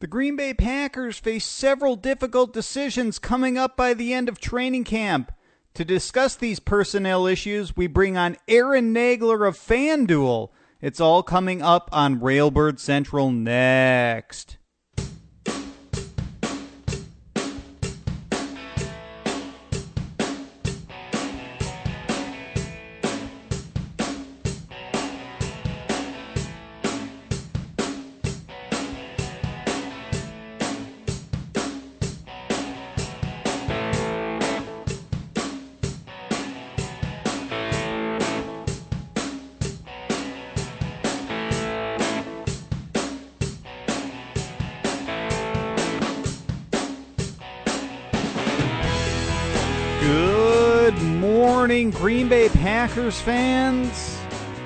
The Green Bay Packers face several difficult decisions coming up by the end of training camp. To discuss these personnel issues, we bring on Aaron Nagler of FanDuel. It's all coming up on Railbird Central next. Good morning, Green Bay Packers fans.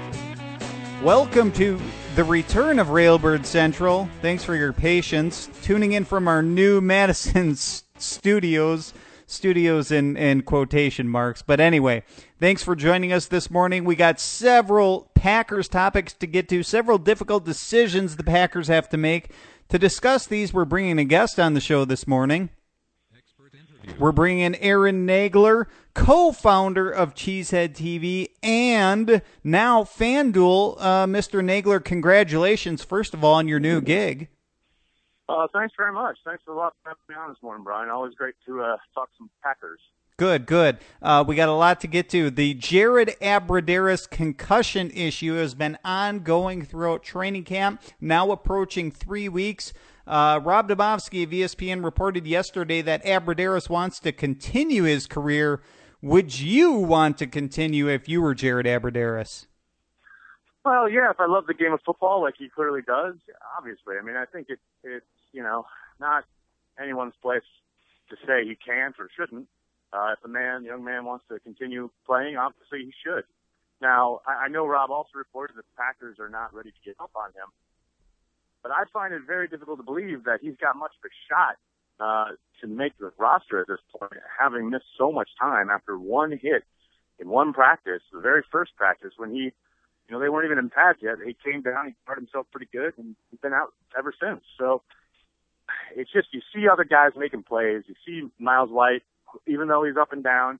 Welcome to the return of Railbird Central. Thanks for your patience. Tuning in from our new Madison studios in quotation marks. But anyway, thanks for joining us this morning. We got several Packers topics to get to, several difficult decisions the Packers have to make. To discuss these, we're bringing a guest on the show this morning. We're bringing in Aaron Nagler, co-founder of Cheesehead TV and now FanDuel. Mr. Nagler, congratulations, first of all, on your new gig. Thanks very much. Thanks a lot for having me on this morning, Brian. Always great to talk some Packers. Good. We got a lot to get to. The Jared Abbrederis concussion issue has been ongoing throughout training camp, now approaching 3 weeks. Rob Dabowski of ESPN reported yesterday that Abbrederis wants to continue his career. Would you want to continue if you were Jared Abbrederis? Well, yeah, if I love the game of football like he clearly does, obviously. I mean, I think it's not anyone's place to say he can't or shouldn't. If a young man wants to continue playing, obviously he should. Now, I know Rob also reported that the Packers are not ready to give up on him. But I find it very difficult to believe that he's got much of a shot to make the roster at this point, having missed so much time after one hit in one practice, the very first practice, when they weren't even in pads yet. He came down, he started himself pretty good, and he's been out ever since. So it's just, you see other guys making plays. You see Miles White, even though he's up and down,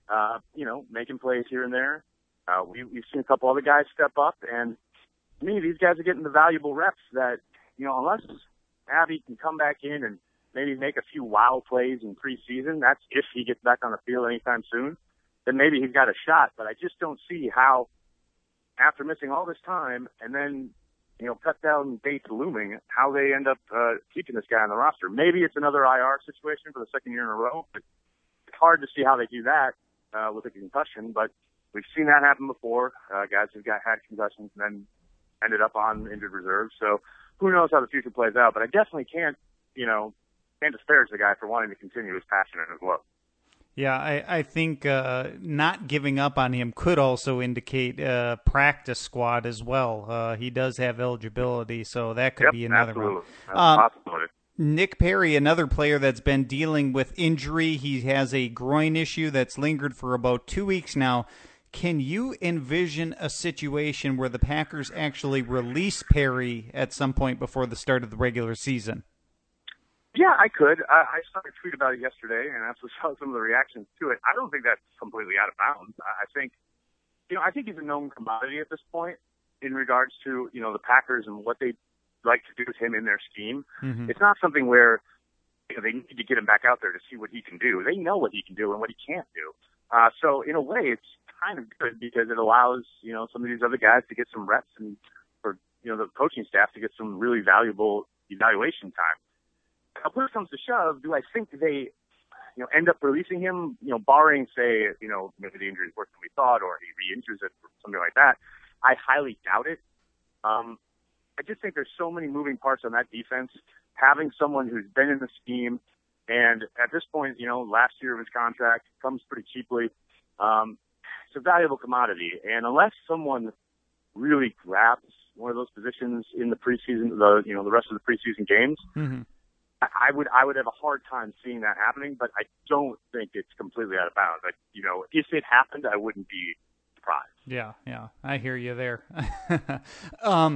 making plays here and there. We've seen a couple other guys step up, and to me, these guys are getting the valuable reps that, unless Abby can come back in and maybe make a few wow plays in preseason, that's if he gets back on the field anytime soon, then maybe he's got a shot. But I just don't see how, after missing all this time and then, cut down dates looming, how they end up keeping this guy on the roster. Maybe it's another IR situation for the second year in a row, but it's hard to see how they do that with a concussion. But we've seen that happen before. Guys who've had concussions and then ended up on injured reserve. So who knows how the future plays out, but I definitely can't disparage the guy for wanting to continue his passion as well. Yeah, I think not giving up on him could also indicate practice squad as well. He does have eligibility, so that could be another absolutely. one. Possibility. Nick Perry, another player that's been dealing with injury. He has a groin issue that's lingered for about 2 weeks now. Can you envision a situation where the Packers actually release Perry at some point before the start of the regular season? Yeah, I could. I saw a tweet about it yesterday, and I also saw some of the reactions to it. I don't think that's completely out of bounds. I think he's a known commodity at this point in regards to, the Packers and what they like to do with him in their scheme. Mm-hmm. It's not something where they need to get him back out there to see what he can do. They know what he can do and what he can't do. So in a way, it's kind of good because it allows, some of these other guys to get some reps and for, the coaching staff to get some really valuable evaluation time. Now, when it comes to shove, do I think they, end up releasing him, barring, say, maybe the injury is worse than we thought or he re-injures it or something like that? I highly doubt it. I just think there's so many moving parts on that defense. Having someone who's been in the scheme, and at this point, last year of his contract comes pretty cheaply. It's a valuable commodity, and unless someone really grabs one of those positions in the preseason, the rest of the preseason games, mm-hmm. I would have a hard time seeing that happening. But I don't think it's completely out of bounds. If it happened, I wouldn't be surprised. Yeah, I hear you there.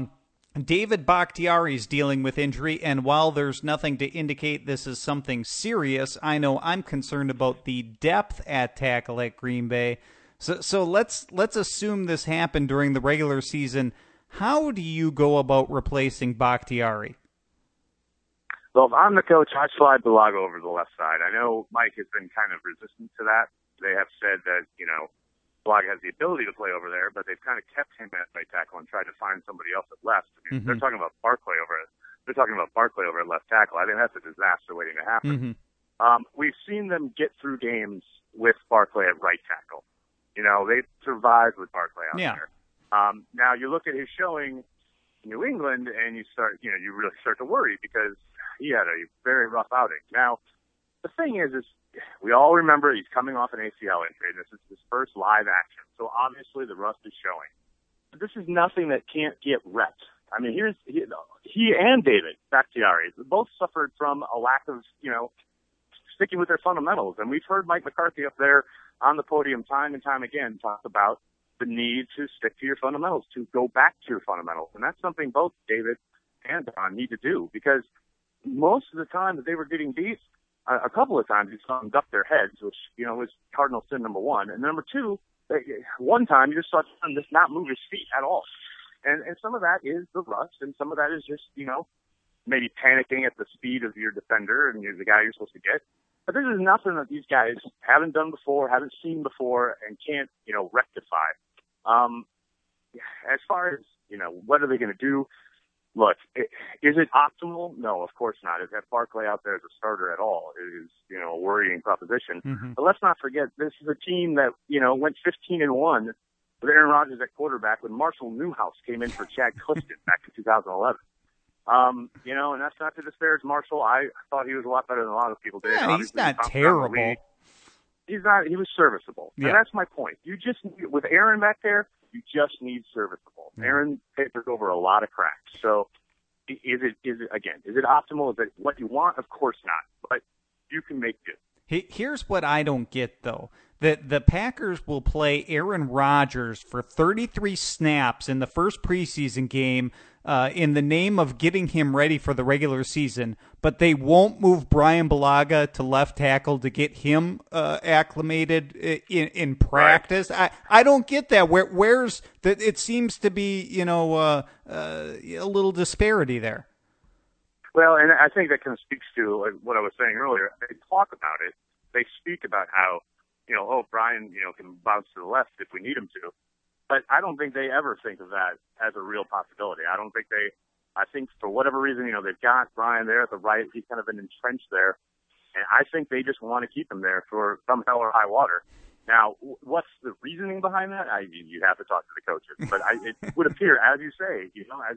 David Bakhtiari is dealing with injury, and while there's nothing to indicate this is something serious, I know I'm concerned about the depth at tackle at Green Bay. So let's assume this happened during the regular season. How do you go about replacing Bakhtiari? Well, if I'm the coach, I slide Bulaga over to the left side. I know Mike has been kind of resistant to that. They have said that, Bulaga has the ability to play over there, but they've kind of kept him at right tackle and tried to find somebody else at left. I mean, They're talking about Barkley over at left tackle. I think that's a disaster waiting to happen. We've seen them get through games with Barkley at right tackle. They survived with Barkley out there. Now you look at his showing in New England, and you really start to worry because he had a very rough outing. Now, the thing is we all remember he's coming off an ACL injury, and this is his first live action. So obviously the rust is showing. But this is nothing that can't get repped. I mean, he and David Bakhtiari both suffered from a lack of, sticking with their fundamentals. And we've heard Mike McCarthy up there on the podium time and time again talk about the need to stick to your fundamentals, to go back to your fundamentals. And that's something both David and Don need to do, because most of the time that they were getting beat, a couple of times you saw them duck their heads, which, was cardinal sin number one. And number two, one time you just saw Don just not move his feet at all. And some of that is the rust, and some of that is just, maybe panicking at the speed of your defender and you're the guy you're supposed to get. But this is nothing that these guys haven't done before, haven't seen before, and can't, rectify. As far as, what are they going to do? Look, is it optimal? No, of course not. Is that Barkley out there as a starter at all is, a worrying proposition. But let's not forget, this is a team that, went 15-1 with Aaron Rodgers at quarterback when Marshall Newhouse came in for Chad Clifton back in 2011. And that's not to disparage Marshall. I thought he was a lot better than a lot of people did. Yeah, he's not terrible. He's not. He was serviceable. Yeah. And that's my point. You just, with Aaron back there, you just need serviceable. Aaron papers over a lot of cracks. So is it optimal? Is it what you want? Of course not. But you can make do. Here's what I don't get, though. The Packers will play Aaron Rodgers for 33 snaps in the first preseason game in the name of getting him ready for the regular season, but they won't move Brian Bulaga to left tackle to get him acclimated in practice. Right. I don't get that. Where's that? It seems to be a little disparity there. Well, and I think that kind of speaks to what I was saying earlier. They talk about it. They speak about how, Brian, can bounce to the left if we need him to. But I don't think they ever think of that as a real possibility. I think for whatever reason, they've got Brian there at the right. He's kind of been entrenched there. And I think they just want to keep him there for some hell or high water. Now, what's the reasoning behind that? You have to talk to the coaches. But it would appear, as you say,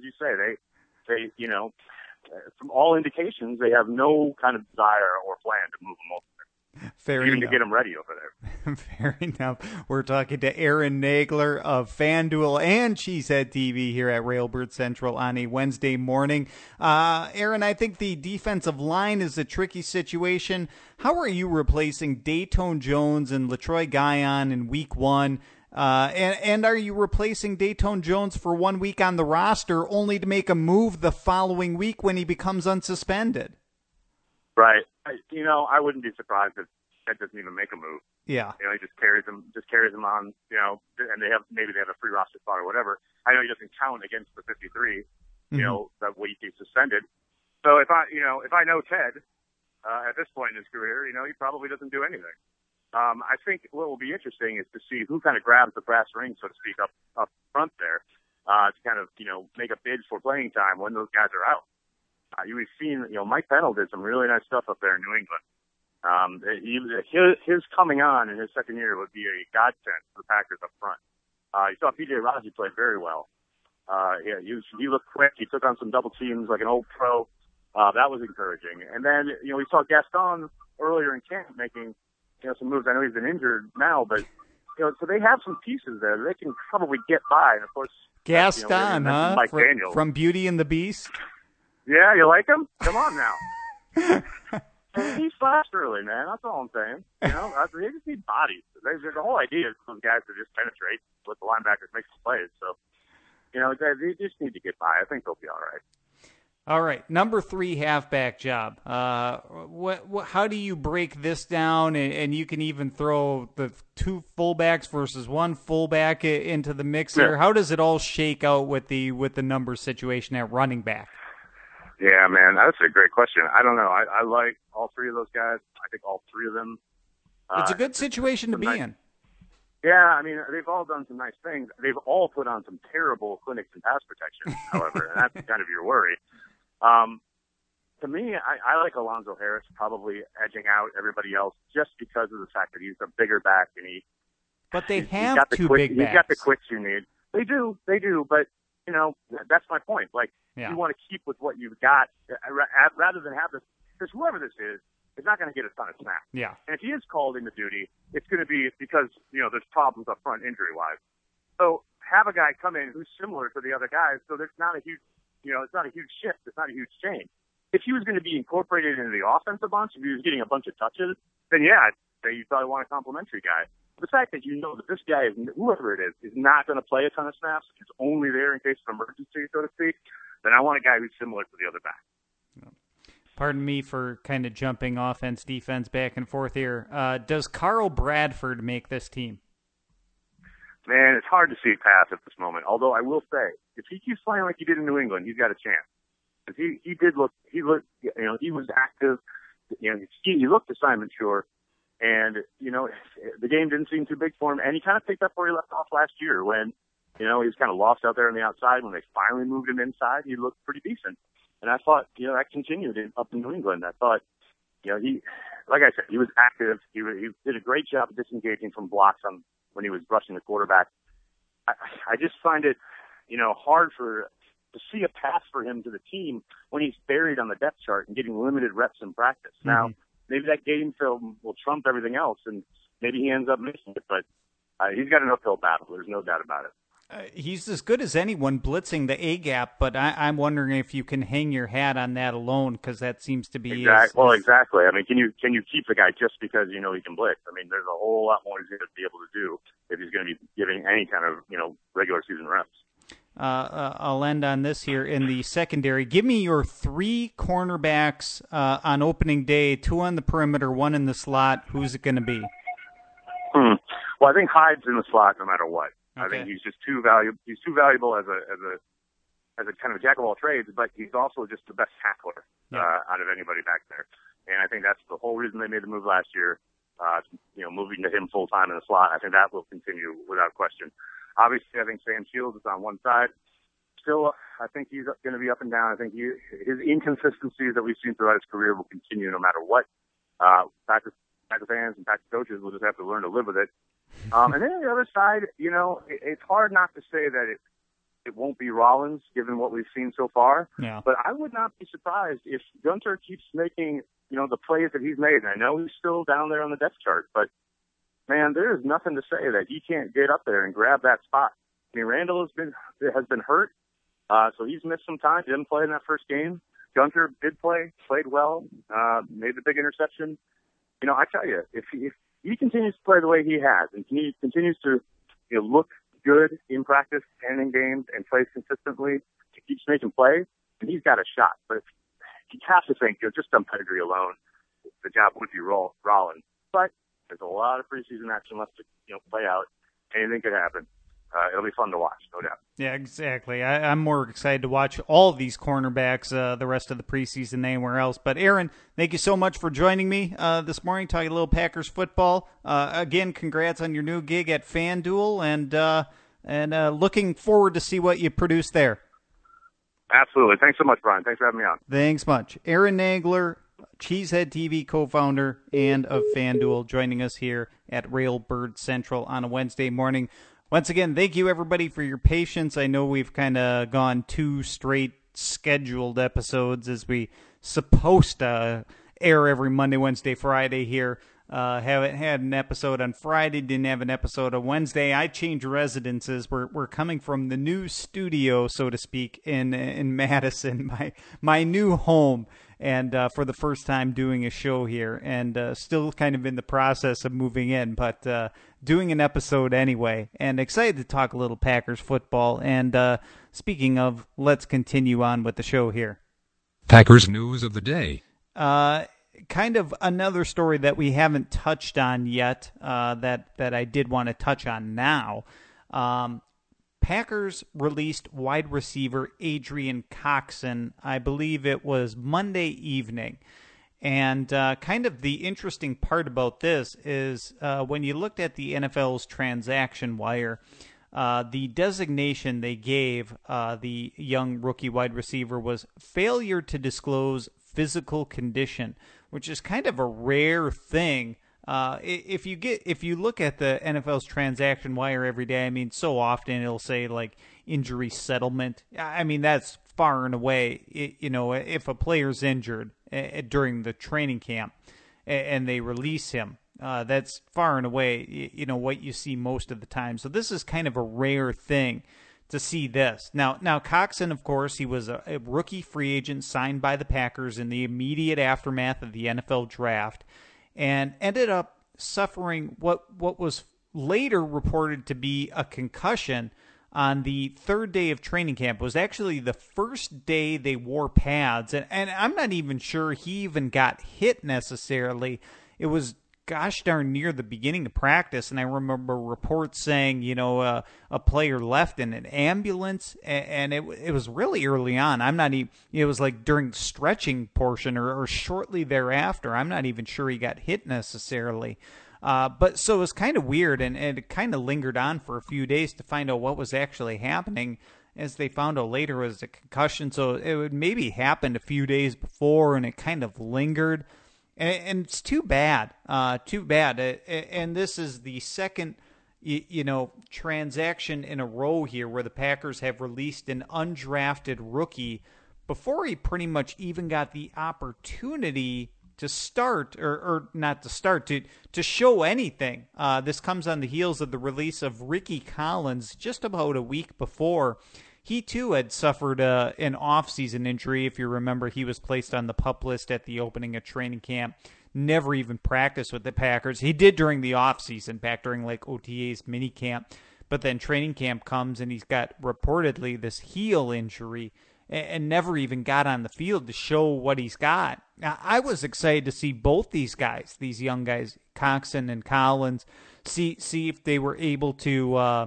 they from all indications, they have no kind of desire or plan to move him over there. Fair even enough. To get him ready over there. Fair enough. We're talking to Aaron Nagler of FanDuel and Cheesehead TV here at Railbird Central on a Wednesday morning. Aaron, I think the defensive line is a tricky situation. How are you replacing Dayton Jones and LaTroy Guion in week one? And are you replacing Dayton Jones for 1 week on the roster only to make a move the following week when he becomes unsuspended? Right. I wouldn't be surprised if Ted doesn't even make a move. Yeah. He just carries him on, and they have a free roster spot or whatever. I know he doesn't count against the 53, that week he's suspended. So if I know Ted, at this point in his career, he probably doesn't do anything. I think what will be interesting is to see who kind of grabs the brass ring, so to speak, up front there, to kind of, make a bid for playing time when those guys are out. We've seen, Mike Pennell did some really nice stuff up there in New England. His coming on in his second year would be a godsend for the Packers up front. You saw P.J. Rozzy play very well. He looked quick. He took on some double teams like an old pro. That was encouraging. And then, we saw Gaston earlier in camp making, some moves. I know he's been injured now, but, so they have some pieces there that they can probably get by. And of course, Gaston, Mike Daniels. From Beauty and the Beast? Yeah, you like him? Come on now. He's fast early, man. That's all I'm saying. They just need bodies. The whole idea is for those guys to just penetrate, let the linebackers make some plays. So they just need to get by. I think they'll be all right. All right, number 3 halfback job. How do you break this down? And you can even throw the 2 fullbacks versus 1 fullback into the mix here. Yeah. How does it all shake out with the number situation at running back? Yeah, man, that's a great question. I don't know. I like all 3 of those guys. I think all 3 of them. It's a good situation to be in. Yeah, I mean, they've all done some nice things. They've all put on some terrible clinics in pass protection, however, and that's kind of your worry. To me, I like Alonzo Harris probably edging out everybody else just because of the fact that he's a bigger back and But they have got the 2 quick, big backs. He's got the quicks you need. They do, but that's my point. Like, you want to keep with what you've got rather than have this, because whoever this is not going to get a ton of snaps. Yeah. And if he is called into duty, it's going to be because, there's problems up front injury-wise. So have a guy come in who's similar to the other guys, so there's not a huge, it's not a huge shift. It's not a huge change. If he was going to be incorporated into the offense a bunch, if he was getting a bunch of touches, then yeah, I'd say you probably want a complimentary guy. The fact that that this guy, whoever it is not going to play a ton of snaps, is only there in case of emergency, so to speak, then I want a guy who's similar to the other back. Pardon me for kind of jumping offense, defense, back and forth here. Does Carl Bradford make this team? Man, it's hard to see past at this moment. Although I will say, if he keeps playing like he did in New England, he's got a chance. Because he was active. He looked assignment sure, and the game didn't seem too big for him. And he kind of picked up where he left off last year when, he was kind of lost out there on the outside. When they finally moved him inside, he looked pretty decent. And I thought, that continued up in New England. I thought, like I said, he was active. He did a great job of disengaging from blocks when he was rushing the quarterback. I just find it, hard to see a pass for him to the team when he's buried on the depth chart and getting limited reps in practice. Mm-hmm. Now, maybe that game film will trump everything else, and maybe he ends up missing it, but he's got an uphill battle. There's no doubt about it. He's as good as anyone blitzing the A-gap, but I'm wondering if you can hang your hat on that alone, because that seems to be... Exactly. I mean, can you keep the guy just because he can blitz? I mean, there's a whole lot more he's going to be able to do if he's going to be giving any kind of, regular season reps. I'll end on this here in the secondary. Give me your 3 cornerbacks on opening day, 2 on the perimeter, 1 in the slot. Who's it going to be? Well, I think Hyde's in the slot no matter what. Okay. I think he's just too valuable. He's too valuable as a kind of jack of all trades, but he's also just the best tackler out of anybody back there. And I think that's the whole reason they made the move last year. Moving to him full time in the slot. I think that will continue without question. Obviously, I think Sam Shields is on one side. Still, I think he's going to be up and down. I think his inconsistencies that we've seen throughout his career will continue no matter what. Packer fans and Packer coaches will just have to learn to live with it. And then on the other side, it's hard not to say that it won't be Rollins, given what we've seen so far. Yeah. But I would not be surprised if Gunter keeps making, the plays that he's made. And I know he's still down there on the depth chart, but man, there is nothing to say that he can't get up there and grab that spot. I mean, Randall has been hurt, so he's missed some time. Didn't play in that first game. Gunter did played well, made the big interception. I tell you, if he continues to play the way he has, and he continues to look good in practice and in games and plays consistently, he keeps making plays, and he's got a shot. But you have to think, just on pedigree alone, the job would be Rollins. But there's a lot of preseason action left to play out. Anything could happen. It'll be fun to watch, no doubt. Yeah, exactly. I'm more excited to watch all of these cornerbacks the rest of the preseason than anywhere else. But, Aaron, thank you so much for joining me this morning, talking a little Packers football. Again, congrats on your new gig at FanDuel, and looking forward to see what you produce there. Absolutely. Thanks so much, Brian. Thanks for having me on. Thanks much. Aaron Nagler, Cheesehead TV co-founder and of FanDuel, joining us here at Railbird Central on a Wednesday morning. Once again, thank you, everybody, for your patience. I know we've kind of gone 2 straight scheduled episodes as we supposed to air every Monday, Wednesday, Friday here. Haven't had an episode on Friday, didn't have an episode on Wednesday. I changed residences. We're coming from the new studio, so to speak, in Madison, my new home. and for the first time doing a show here, and still kind of in the process of moving in, but doing an episode anyway, and excited to talk a little Packers football. And speaking of, let's continue on with the show here. Packers news of the day. Kind of another story that we haven't touched on yet, that I did want to touch on now. Packers released wide receiver Adrian Coxon. I believe it was Monday evening. And kind of the interesting part about this is when you looked at the NFL's transaction wire, the designation they gave the young rookie wide receiver was failure to disclose physical condition, which is kind of a rare thing. If you look at the NFL's transaction wire every day, I mean, so often it'll say like injury settlement. I mean, that's far and away, if a player's injured during the training camp and they release him, that's far and away, what you see most of the time. So this is kind of a rare thing to see this. Now Coxon, of course, he was a rookie free agent signed by the Packers in the immediate aftermath of the NFL draft, and ended up suffering what was later reported to be a concussion on the third day of training camp. It was actually the first day they wore pads, and I'm not even sure he even got hit necessarily. It was gosh darn near the beginning of practice, and I remember reports saying, a player left in an ambulance, and it was really early on. I'm not even, it was like during the stretching portion or shortly thereafter. I'm not even sure he got hit necessarily. But so it was kind of weird, and it kind of lingered on for a few days to find out what was actually happening. As they found out later, it was a concussion, so it would maybe happened a few days before, and it kind of lingered. And it's too bad, And this is the second, transaction in a row here where the Packers have released an undrafted rookie before he pretty much even got the opportunity to start, or not to start, to show anything. This comes on the heels of the release of Ricky Collins just about a week before. He, too, had suffered an off-season injury. If you remember, he was placed on the PUP list at the opening of training camp. Never even practiced with the Packers. He did during the off-season, back during like OTA's minicamp. But then training camp comes, and he's got reportedly this heel injury and never even got on the field to show what he's got. Now, I was excited to see both these guys, these young guys, Coxon and Collins, see if they were able to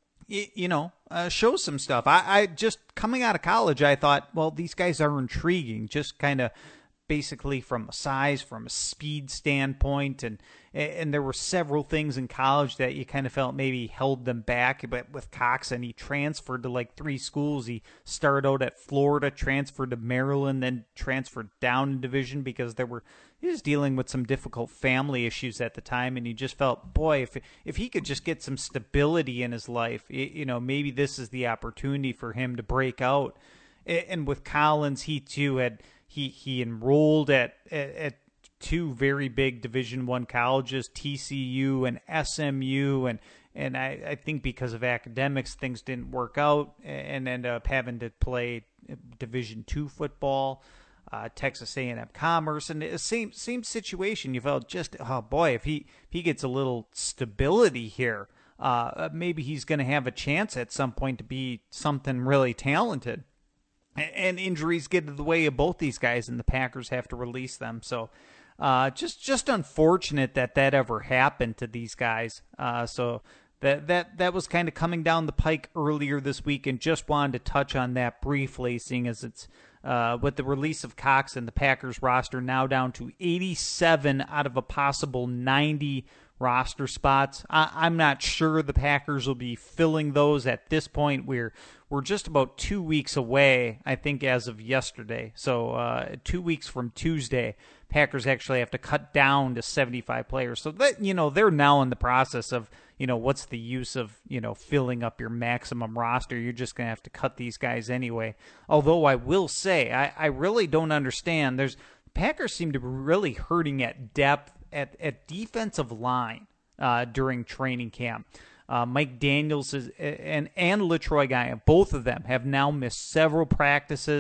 show some stuff. I just coming out of college, I thought, well, these guys are intriguing, just kind of basically from a size, from a speed standpoint, and there were several things in college that you kind of felt maybe held them back. But with Coxon, he transferred to like 3 schools. He started out at Florida, transferred to Maryland, then transferred down in division because he was dealing with some difficult family issues at the time, and he just felt, boy, if he could just get some stability in his life, maybe this is the opportunity for him to break out. And with Collins, he too had he enrolled at 2 very big Division I colleges, TCU and SMU, and I think because of academics, things didn't work out and ended up having to play Division II football. Texas A&M Commerce, and the same situation. You felt just, oh boy, if he gets a little stability here, maybe he's going to have a chance at some point to be something really talented. And injuries get in the way of both these guys, and the Packers have to release them. So just unfortunate that ever happened to these guys. So that was kind of coming down the pike earlier this week, and just wanted to touch on that briefly, seeing as it's with the release of Coxon, the Packers roster now down to 87 out of a possible 90 roster spots. I'm not sure the Packers will be filling those at this point. We're just about 2 weeks away, I think, as of yesterday. So 2 weeks from Tuesday, Packers actually have to cut down to 75 players. So that, they're now in the process of, what's the use of, filling up your maximum roster? You're just going to have to cut these guys anyway. Although I will say, I really don't understand. Packers seem to be really hurting at depth at defensive line during training camp. Mike Daniels and LaTroy Guy, both of them have now missed several practices.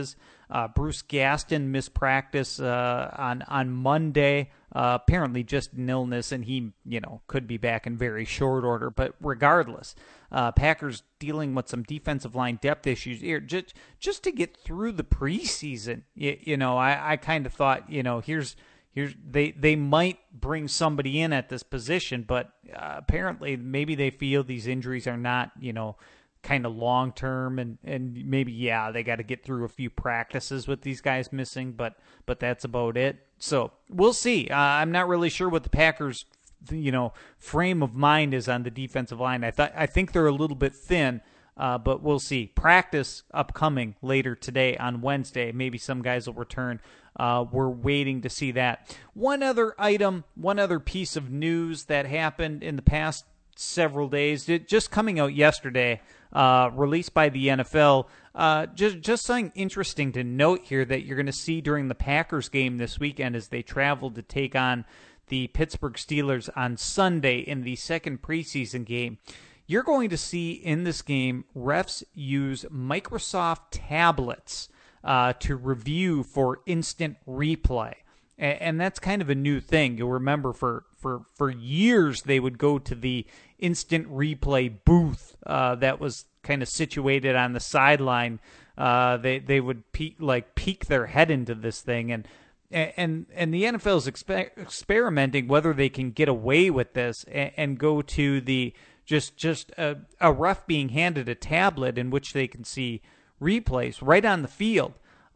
Bruce Gaston missed practice on Monday. Apparently just an illness, and he, could be back in very short order. But regardless, Packers dealing with some defensive line depth issues here just to get through the preseason. I kind of thought, here's they might bring somebody in at this position, but apparently maybe they feel these injuries are not, kind of long term, and maybe they got to get through a few practices with these guys missing, but that's about it. So we'll see. I'm not really sure what the Packers frame of mind is on the defensive line. I think they're a little bit thin, but we'll see. Practice upcoming later today on Wednesday. Maybe some guys will return. We're waiting to see that. One other piece of news that happened in the past several days, just coming out yesterday, released by the NFL. Just something interesting to note here that you're going to see during the Packers game this weekend as they travel to take on the Pittsburgh Steelers on Sunday in the second preseason game. You're going to see in this game refs use Microsoft tablets to review for instant replay. And that's kind of a new thing. You'll remember for years they would go to the instant replay booth that was kind of situated on the sideline. They would peek their head into this thing, and the NFL is experimenting whether they can get away with this and go to the just a ref being handed a tablet in which they can see replays right on the field.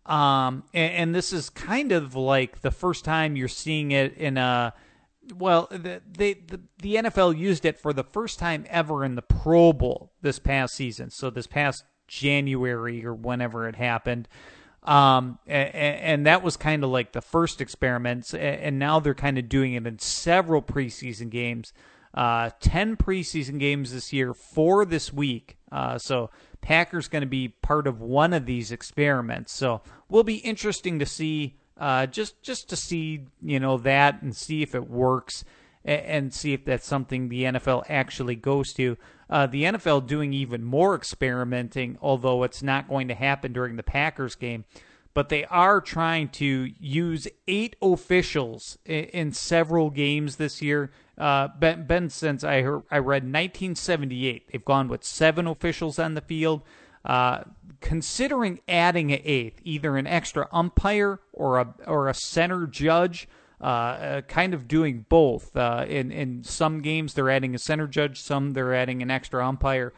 And this is kind of like the first time you're seeing it in a, the NFL used it for the first time ever in the Pro Bowl this past season. So this past January or whenever it happened. And that was kind of like the first experiments. And now they're kind of doing it in several preseason games. 10 preseason games this year, 4 this week. So Packers going to be part of one of these experiments. So will be interesting to see, just to see, that and see if it works and see if that's something the NFL actually goes to. The NFL doing even more experimenting, although it's not going to happen during the Packers game. But they are trying to use 8 officials in several games this year. Ben, since I read 1978, they've gone with 7 officials on the field. Considering adding an 8th, either an extra umpire or a center judge, kind of doing both. In some games, they're adding a center judge. Some they're adding an extra umpire.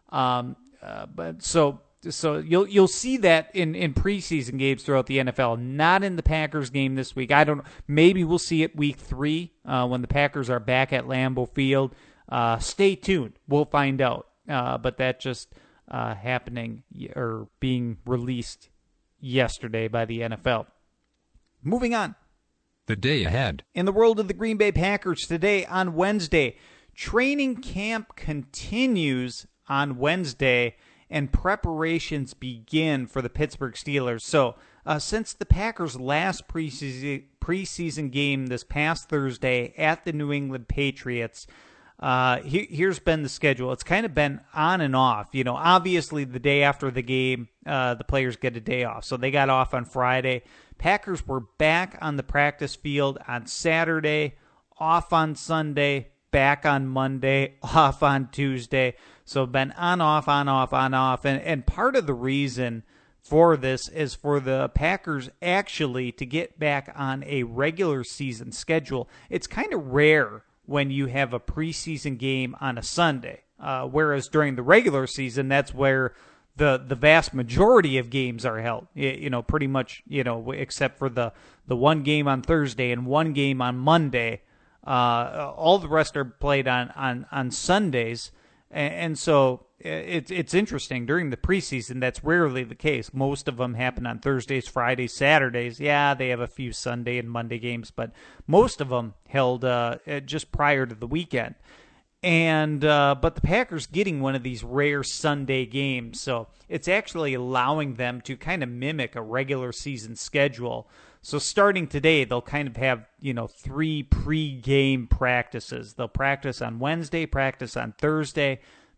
So you'll see that in preseason games throughout the NFL. Not in the Packers game this week. I don't know. Maybe we'll see it week 3 when the Packers are back at Lambeau Field. Stay tuned. We'll find out. But that just happening or being released yesterday by the NFL. Moving on. The day ahead. In the world of the Green Bay Packers today on Wednesday, training camp continues on Wednesday, and preparations begin for the Pittsburgh Steelers. So, since the Packers' last preseason game this past Thursday at the New England Patriots, here's been the schedule. It's kind of been on and off. Obviously the day after the game, the players get a day off. So they got off on Friday. Packers were back on the practice field on Saturday, off on Sunday, back on Monday, off on Tuesday. So been on, off, on, off, on, off. And part of the reason for this is for the Packers actually to get back on a regular season schedule. It's kind of rare when you have a preseason game on a Sunday, whereas during the regular season, that's where the vast majority of games are held. Pretty much, except for the one game on Thursday and one game on Monday. All the rest are played on Sundays. And so it's interesting. During the preseason, that's rarely the case. Most of them happen on Thursdays, Fridays, Saturdays. Yeah, they have a few Sunday and Monday games, but most of them held just prior to the weekend. And but the Packers getting one of these rare Sunday games, so it's actually allowing them to kind of mimic a regular season schedule. So starting today, they'll kind of have, 3 pre-game practices. They'll practice on Wednesday, practice on Thursday,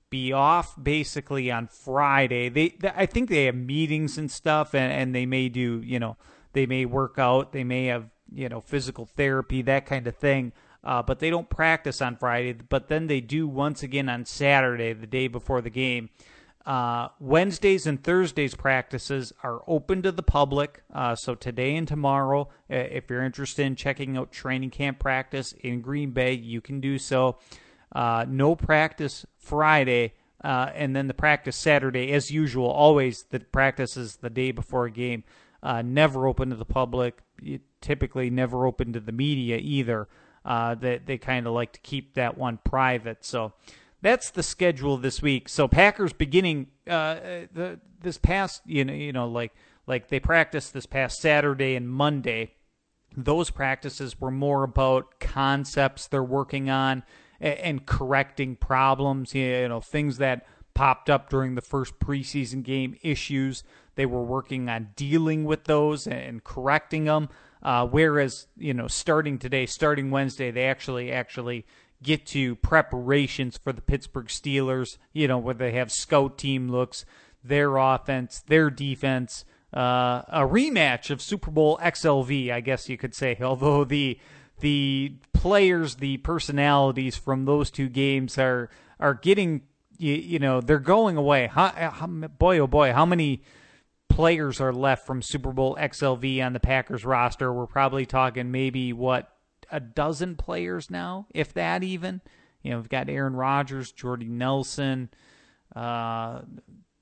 be off basically on Friday. I think they have meetings and stuff, and they may do, they may work out, they may have, physical therapy, that kind of thing. But they don't practice on Friday, but then they do once again on Saturday, the day before the game. Wednesdays and Thursdays practices are open to the public. So today and tomorrow, if you're interested in checking out training camp practice in Green Bay, you can do so. No practice Friday, and then the practice Saturday, as usual. Always the practice is the day before a game. Never open to the public. Typically never open to the media either. They kind of like to keep that one private. So that's the schedule this week. So Packers beginning this past, like they practiced this past Saturday and Monday. Those practices were more about concepts they're working on and correcting problems, things that popped up during the first preseason game, issues. They were working on dealing with those and correcting them. Whereas, starting Wednesday, they actually get to preparations for the Pittsburgh Steelers, where they have scout team looks, their offense, their defense, a rematch of Super Bowl XLV, I guess you could say, although the players, the personalities from those two games are getting, they're going away. Boy, oh boy, how many players are left from Super Bowl XLV on the Packers roster? We're probably talking maybe, a dozen players now, if that even. We've got Aaron Rodgers, Jordy Nelson, John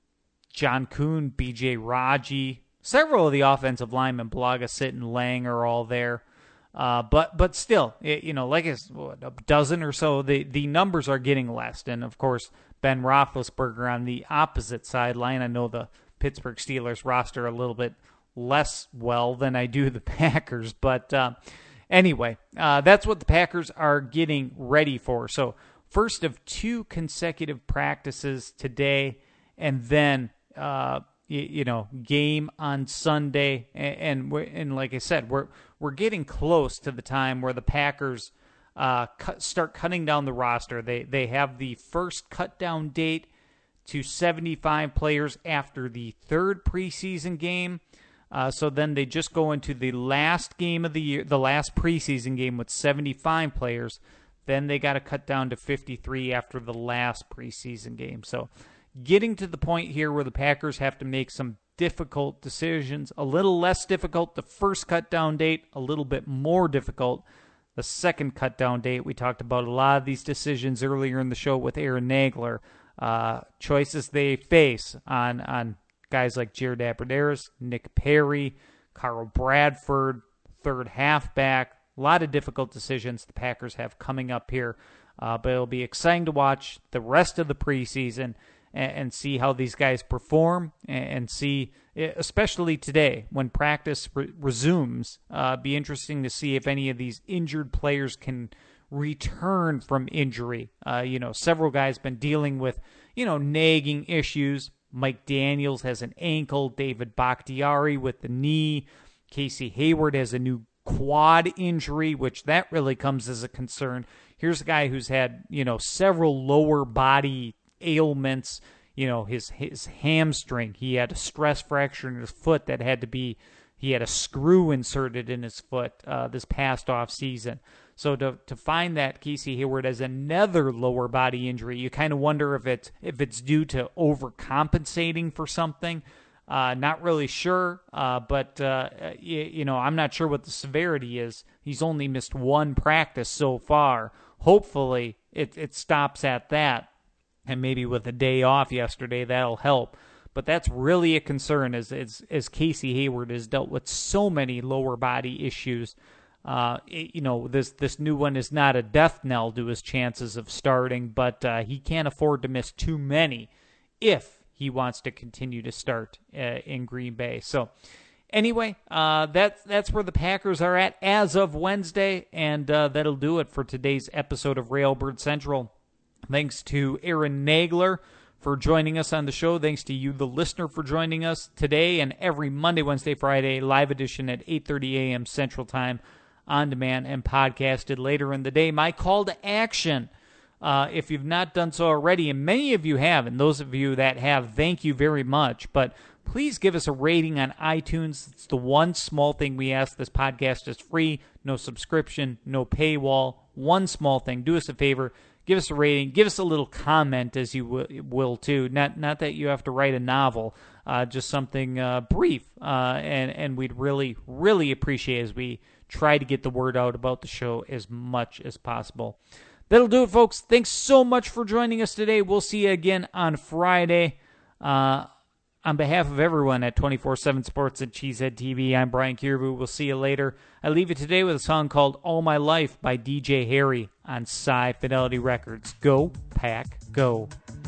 Kuhn, B.J. Raji. Several of the offensive linemen, Blagasit and Lang, are all there. But still, like a dozen or so, the numbers are getting less. And, of course, Ben Roethlisberger on the opposite sideline. I know the Pittsburgh Steelers roster a little bit less well than I do the Packers. But anyway, that's what the Packers are getting ready for. So first of two consecutive practices today, and then game on Sunday, and like I said, we're getting close to the time where the Packers start cutting down the roster. They have the first cut down date to 75 players after the third preseason game. So then they just go into the last game of the year, the last preseason game with 75 players. Then they got to cut down to 53 after the last preseason game. So getting to the point here where the Packers have to make some difficult decisions, a little less difficult the first cut down date, a little bit more difficult the second cut down date. We talked about a lot of these decisions earlier in the show with Aaron Nagler. Choices they face on guys like Jared Abbrederis, Nick Perry, Carl Bradford, third halfback. A lot of difficult decisions the Packers have coming up here. But it'll be exciting to watch the rest of the preseason and see how these guys perform and see, especially today when practice resumes, be interesting to see if any of these injured players can return from injury. Several guys been dealing with, nagging issues. Mike Daniels has an ankle. David Bakhtiari with the knee. Casey Hayward has a new quad injury, which that really comes as a concern. Here's a guy who's had, several lower body ailments. His hamstring. He had a stress fracture in his foot that he had a screw inserted in his foot this past off season. So to find that Casey Hayward has another lower body injury, you kind of wonder if it's due to overcompensating for something. Not really sure, but I'm not sure what the severity is. He's only missed one practice so far. Hopefully it stops at that, and maybe with a day off yesterday that'll help. But that's really a concern as Casey Hayward has dealt with so many lower body issues. This new one is not a death knell to his chances of starting, but he can't afford to miss too many if he wants to continue to start in Green Bay. So anyway, that's where the Packers are at as of Wednesday, and that'll do it for today's episode of Railbird Central. Thanks to Aaron Nagler for joining us on the show. Thanks to you, the listener, for joining us today and every Monday, Wednesday, Friday, live edition at 8:30 a.m. Central Time, on demand and podcasted later in the day. My call to action if you've not done so already, and many of you have, and those of you that have, thank you very much. But please give us a rating on iTunes. It's the one small thing we ask. This podcast is free, no subscription, no paywall. One small thing. Do us a favor. Give us a rating. Give us a little comment, as you will too. Not that you have to write a novel, just something brief. And we'd really, really appreciate it as we try to get the word out about the show as much as possible. That'll do it, folks. Thanks so much for joining us today. We'll see you again on Friday. On behalf of everyone at 24/7 Sports and Cheesehead TV, I'm Brian Kiribu. We'll see you later. I leave you today with a song called All My Life by DJ Harry on Sci Fidelity Records. Go, Pack, go.